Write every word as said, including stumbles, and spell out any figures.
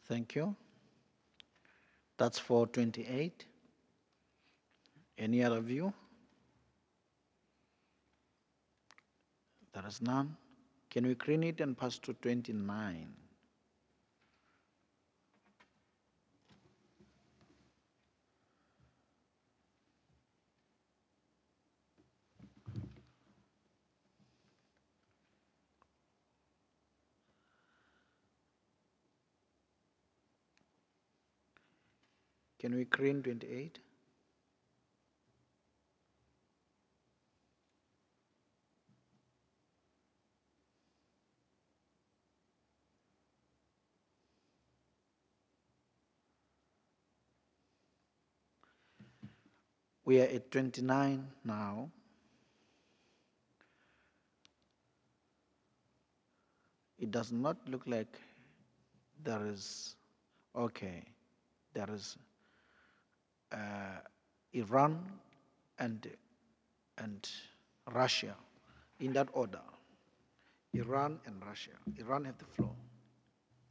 Thank you. That's for twenty-eight. Any other view? There is none. Can we clean it and pass to twenty-nine? Can we clean twenty-eight? We are at twenty-nine now. It does not look like there is, okay, there is uh, Iran and, and Russia in that order. Iran and Russia. Iran have the floor.